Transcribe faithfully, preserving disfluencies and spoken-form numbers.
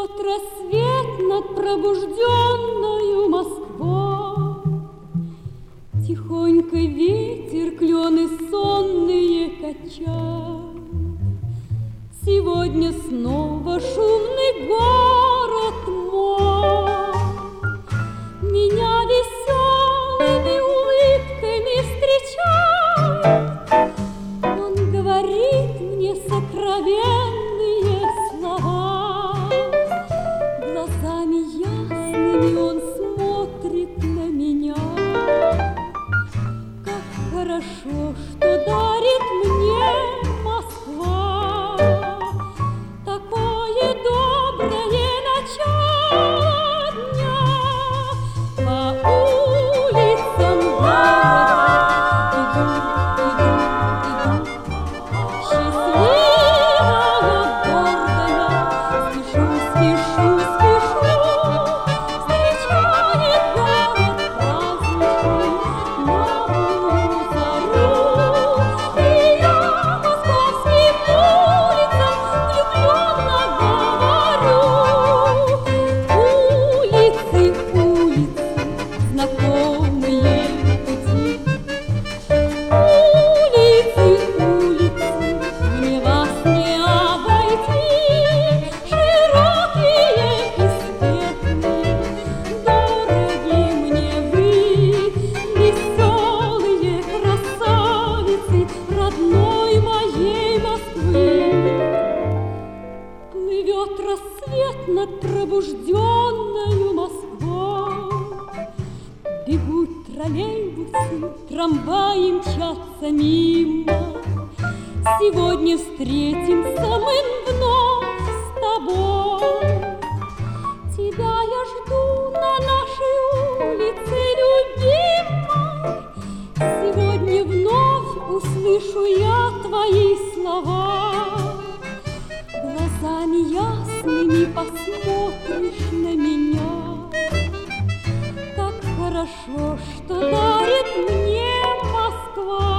Плывет рассвет над пробужденною Москвой, тихонько ветер клены сонные качает. Сегодня снова шумный город мой меня веселыми улыбками встречает. Он говорит мне сокровенные слова, глазами ясными он смотрит на меня. Как хорошо, что дарит мне Москва такое доброе начало дня. По улицам города иду, иду, иду, счастливая, гордая, спешу, спешу, спешу, встречает город праздничный новую зарю. И я московским улицам влюбленно говорю: улицы, улицы, знакомые пути, улицы, улицы, мне вас не обойти. Широкие и светлые, дороги мне вы, веселые красавицы родной моей Москвы. Плывет рассвет над пробужденною Москвой, бегут троллейбусы, трамваи мчатся мимо. Сегодня встретимся мы вновь с тобой. Тебя я жду на нашей улице любимой. Сегодня вновь услышу я твои слова. Глазами ясными посмотришь на меня. Как хорошо, что дарит мне Москва.